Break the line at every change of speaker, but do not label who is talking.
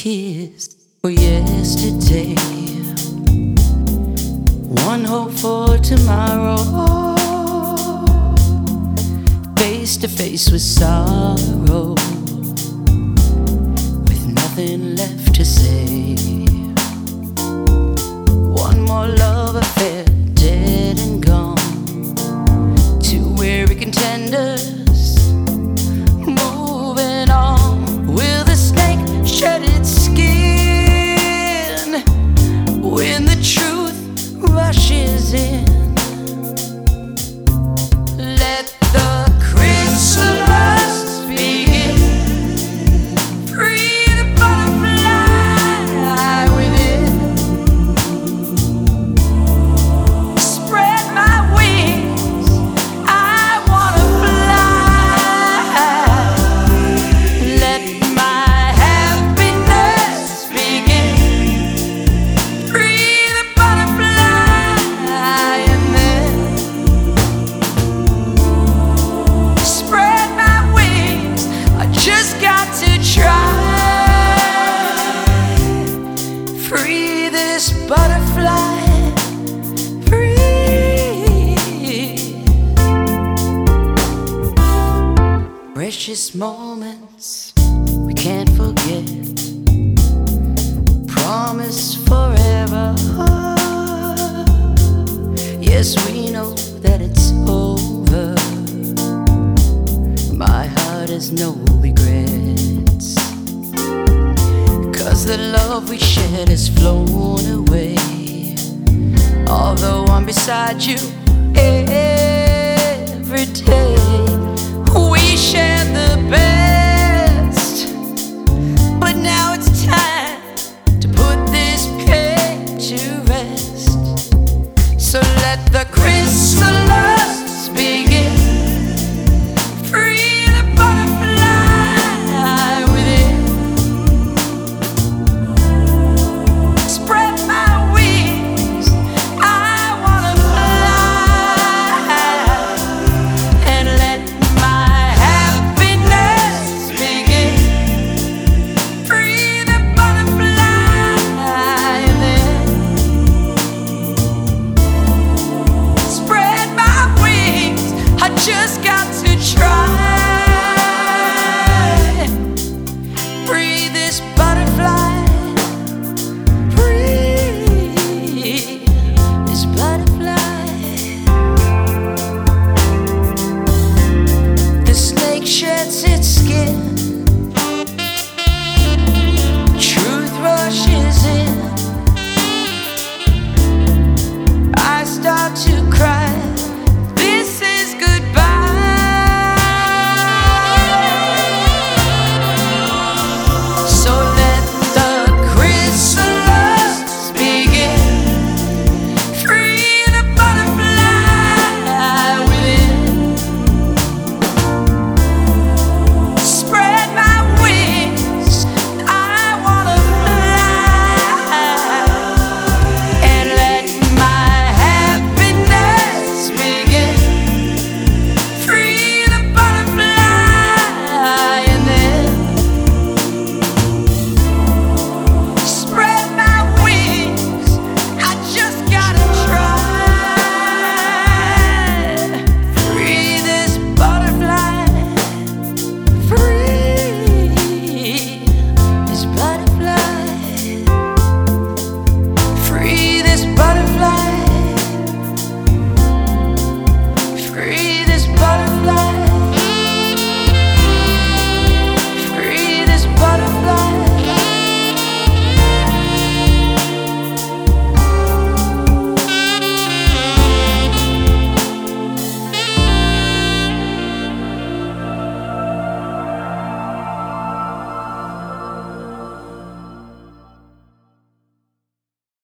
kiss for yesterday, one hope for tomorrow, face to face with sorrow, with nothing left to say. One more love affair, dead and gone, two weary contenders moving on. Will the snake shed its skin when the truth rushes in? Let the chrysalis begin. Free the butterfly within. Spread my wings, I wanna fly. Let my happiness begin. Free the butterfly and then spread my wings. I just got to try. Free this butterfly. Free. Precious moments we can't forget. Promise forever. Yes, we know that it's over. My heart has no regrets, 'cause the love we shared has flown away. Although I'm beside you every day, we shared the